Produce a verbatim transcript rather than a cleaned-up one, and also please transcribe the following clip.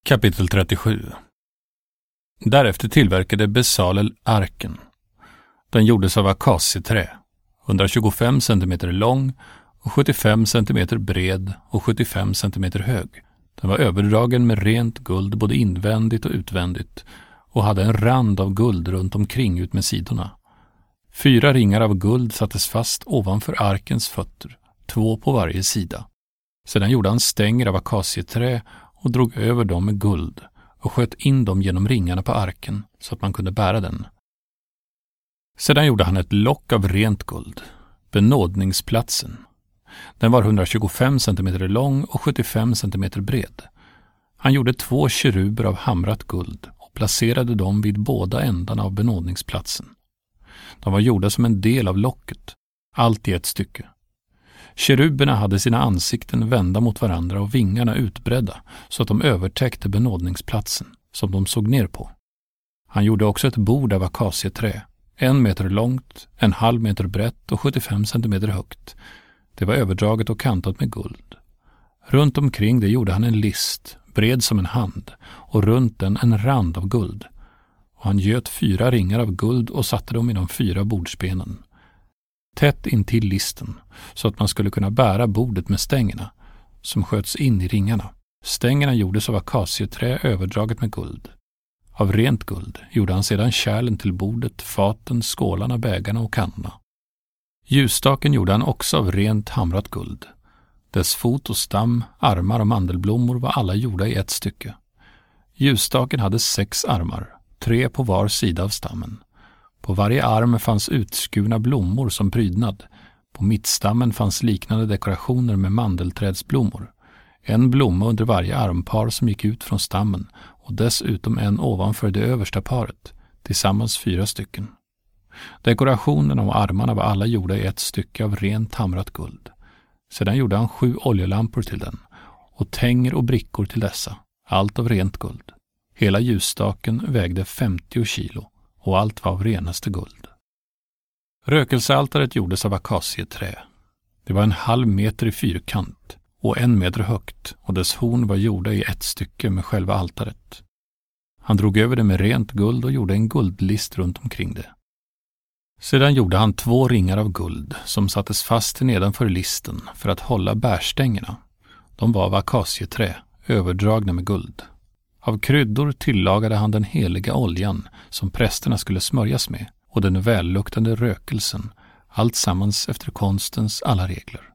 Kapitel trettiosju. Därefter tillverkade Bezalel arken. Den gjordes av akacieträ, hundratjugofem centimeter lång och sjuttiofem centimeter bred och sjuttiofem centimeter hög. Den var överdragen med rent guld både invändigt och utvändigt och hade en rand av guld runt omkring ut med sidorna. Fyra ringar av guld sattes fast ovanför arkens fötter, två på varje sida. Sedan gjorde han stänger av akacieträ och drog över dem med guld och sköt in dem genom ringarna på arken så att man kunde bära den. Sedan gjorde han ett lock av rent guld, benådningsplatsen. Den var hundratjugofem centimeter lång och sjuttiofem centimeter bred. Han gjorde två keruber av hamrat guld och placerade dem vid båda ändarna av benådningsplatsen. De var gjorda som en del av locket, allt i ett stycke. Keruberna hade sina ansikten vända mot varandra och vingarna utbredda så att de övertäckte benådningsplatsen som de såg ner på. Han gjorde också ett bord av akacieträ, en meter långt, en halv meter brett och sjuttiofem centimeter högt. Det var överdraget och kantat med guld. Runt omkring det gjorde han en list, bred som en hand, och runt den en rand av guld. Och han göt fyra ringar av guld och satte dem i de fyra bordsbenen, tätt intill listen, så att man skulle kunna bära bordet med stängerna, som sköts in i ringarna. Stängerna gjordes av akacieträ överdraget med guld. Av rent guld gjorde han sedan kärlen till bordet, faten, skålarna, bägarna och kannorna. Ljusstaken gjorde han också av rent hamrat guld. Dess fot och stam, armar och mandelblommor var alla gjorda i ett stycke. Ljusstaken hade sex armar, tre på var sida av stammen. På varje arm fanns utskurna blommor som prydnad. På mittstammen fanns liknande dekorationer med mandelträdsblommor. En blomma under varje armpar som gick ut från stammen och dessutom en ovanför det översta paret, tillsammans fyra stycken. Dekorationerna och armarna var alla gjorda i ett stycke av rent hamrat guld. Sedan gjorde han sju oljelampor till den och tänger och brickor till dessa, allt av rent guld. Hela ljusstaken vägde femtio kilo och allt var av renaste guld. Rökelsealtaret gjordes av akacieträ. Det var en halv meter i fyrkant och en meter högt och dess horn var gjorda i ett stycke med själva altaret. Han drog över det med rent guld och gjorde en guldlist runt omkring det. Sedan gjorde han två ringar av guld som sattes fast nedanför listen för att hålla bärstängerna. De var av akacieträ, överdragna med guld. Av kryddor tillagade han den heliga oljan som prästerna skulle smörjas med och den välluktande rökelsen, allt sammans efter konstens alla regler.